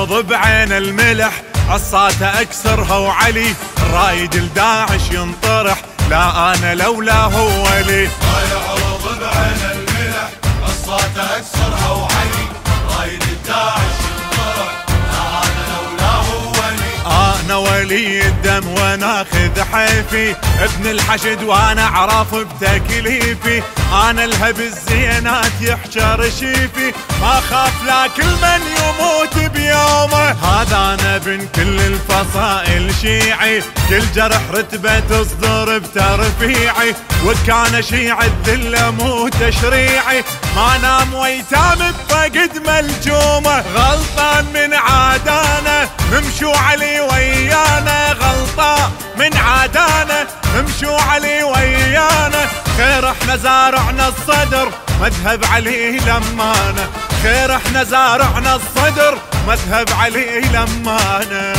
يعرض بعين الملح عصاته اكسرها وعلي رايد الداعش ينطرح لا انا لولا هو لي. ما يعرض بعين الملح عصاته اكسرها وعلي رايد الداعش ينطرح لا انا لولا هو لي. انا ولي الدم وناخذ حيفي ابن الحشد وانا اعرف بتكليفي انا الهب الزينات يحشر شيفي ما خاف لا كل من يموت بيومه هذا انا بن كل الفصائل شيعي كل جرح رتبه تصدر بترفيعي وكان شيع الذله مو تشريعي ما نام ويتام بفقد ملجومه غلطان من عادانا نمشوا علي ويانا غلطان من عادانا نمشوا علي ويانا خير احنا زارعنا الصدر مذهب علي لمانا خير احنا زارعنا الصدر مذهب علي لمانا.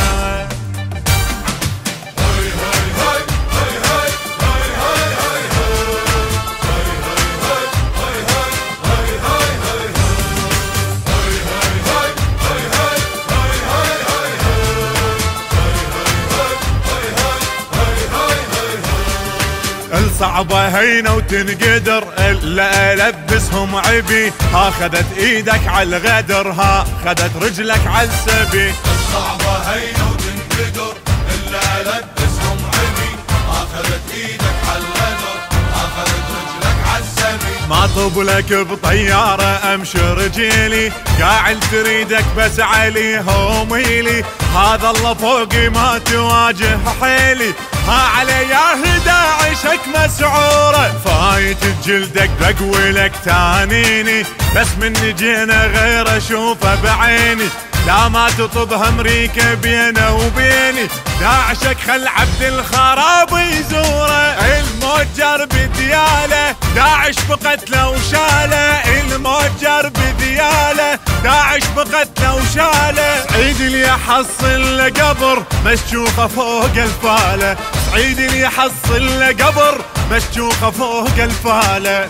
الصعبة هينة وتنقدر الا البسهم عبي ها خدت ايدك على الغدر ها خدت رجلك على السبي. الصعبة هينة وتنقدر الا البسهم عبي ها خدت ايدك على الغدر ها خدت رجلك على السبي. ما طبلك بطيارة امشي رجيلي قاعد تريدك بس علي هوميلي هذا الله فوقي ما تواجه حيلي ها علي يا داعشك مسعورة فايت جلدك بقوي لك تانيني بس مني جينا غير اشوفه بعيني لا ما تطبها امريكا بينه وبيني داعشك خل عبد الخراب يزوره الموجر بدياله داعش بقتله وشاله الموجر بدياله داعش بقتله وشاله سعيد اللي يحصل له قبر مشجوخه فوق الفاله سعيد اللي يحصل له قبر مشجوخه فوق الفاله.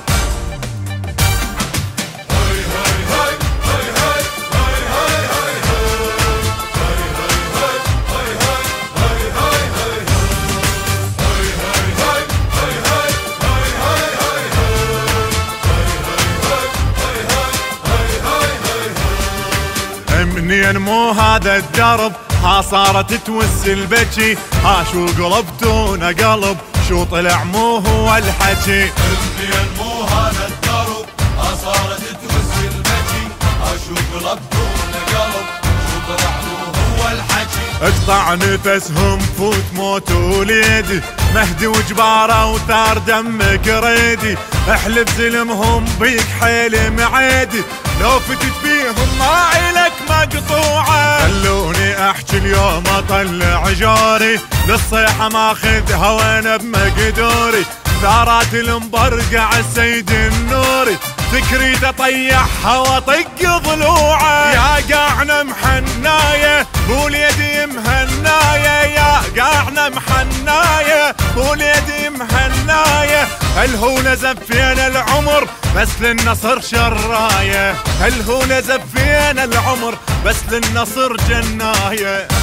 منين مو هذا الدرب ها صارت توسل بجي ها شو قلبتونا قلب شو طلع مو هو الحكي. منين مو هذا الدرب ها صارت توسل بجي ها شو قلبتونا قلب شو طلع مو هو الحكي. اقطع نفسهم فوت موت وليدي مهدي وجباره وثار دمك ريدي احلب زلمهم بيك حيل معيدي لو فتت فيهم ما عيلك مقطوعه خلوني احكي اليوم اطلع جاري للصيحه ماخذها وانا بمقدوري ثارات المبرقع السيد النوري فكري تطيحها واطق ضلوعه يا قاعنا محنايه بوليدي مهنايه يا قاعنا محنايه بوليدي مهنايه هل هو نزف فينا العمر بس للنصر شرايه هل هو نزف فينا العمر بس للنصر جنايه.